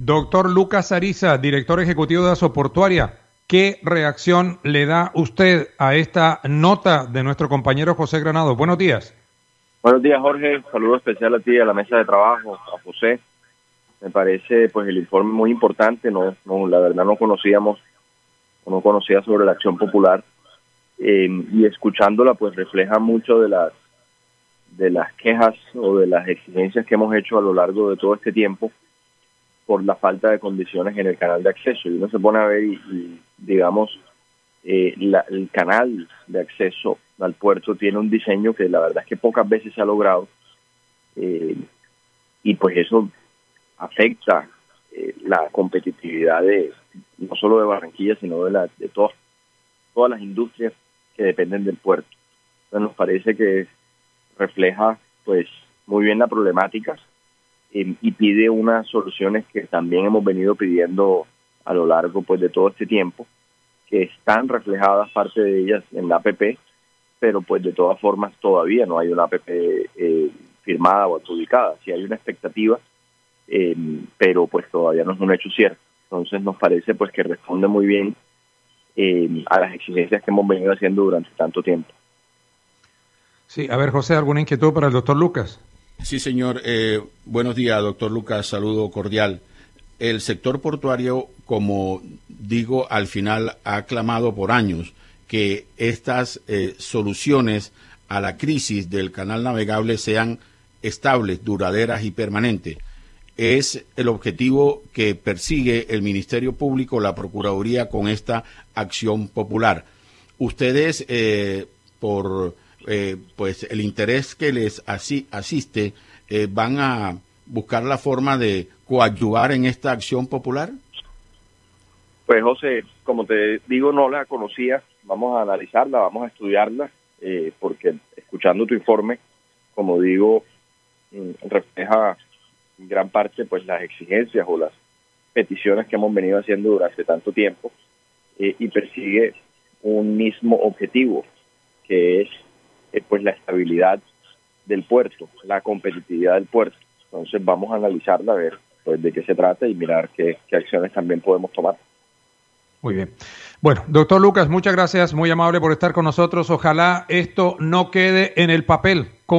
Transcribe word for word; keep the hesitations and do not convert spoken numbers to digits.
Doctor Lucas Ariza, director ejecutivo de Asoportuaria, ¿qué reacción le da usted a esta nota de nuestro compañero José Granados? Buenos días. Buenos días, Jorge. Saludo especial a ti, a la mesa de trabajo, a José. Me parece pues el informe muy importante. No, no la verdad no conocíamos, no conocía sobre la Acción Popular eh, y escuchándola pues refleja mucho de las de las quejas o de las exigencias que hemos hecho a lo largo de todo este tiempo por la falta de condiciones en el canal de acceso. Y uno se pone a ver y, y digamos, eh, la, el canal de acceso al puerto tiene un diseño que la verdad es que pocas veces se ha logrado eh, y pues eso afecta eh, la competitividad de no solo de Barranquilla, sino de, la, de todas, todas las industrias que dependen del puerto. Entonces nos parece que refleja pues muy bien la problemática eh, y pide unas soluciones que también hemos venido pidiendo a lo largo pues de todo este tiempo, que están reflejadas parte de ellas en la A P P, pero pues de todas formas todavía no hay una A P P eh, firmada o adjudicada. Sí hay una expectativa, eh, pero pues todavía no es un hecho cierto. Entonces nos parece pues que responde muy bien eh, a las exigencias que hemos venido haciendo durante tanto tiempo. Sí, a ver, José, ¿alguna inquietud para el doctor Lucas? Sí, señor. Eh, buenos días, doctor Lucas. Saludo cordial. El sector portuario, como digo, al final ha clamado por años que estas eh, soluciones a la crisis del canal navegable sean estables, duraderas y permanentes. Es el objetivo que persigue el Ministerio Público, la Procuraduría, con esta acción popular. Ustedes, eh, por eh, pues el interés que les asi- asiste, eh, ¿van a buscar la forma de coadyuvar en esta acción popular? Pues José, como te digo, no la conocía. Vamos a analizarla, vamos a estudiarla, eh, porque escuchando tu informe, como digo, refleja en gran parte pues las exigencias o las peticiones que hemos venido haciendo durante tanto tiempo eh, y persigue un mismo objetivo, que es eh, pues la estabilidad del puerto, la competitividad del puerto. Entonces vamos a analizarla, a ver pues de qué se trata y mirar qué, qué acciones también podemos tomar. Muy bien. Bueno, doctor Lucas, muchas gracias, muy amable por estar con nosotros. Ojalá esto no quede en el papel.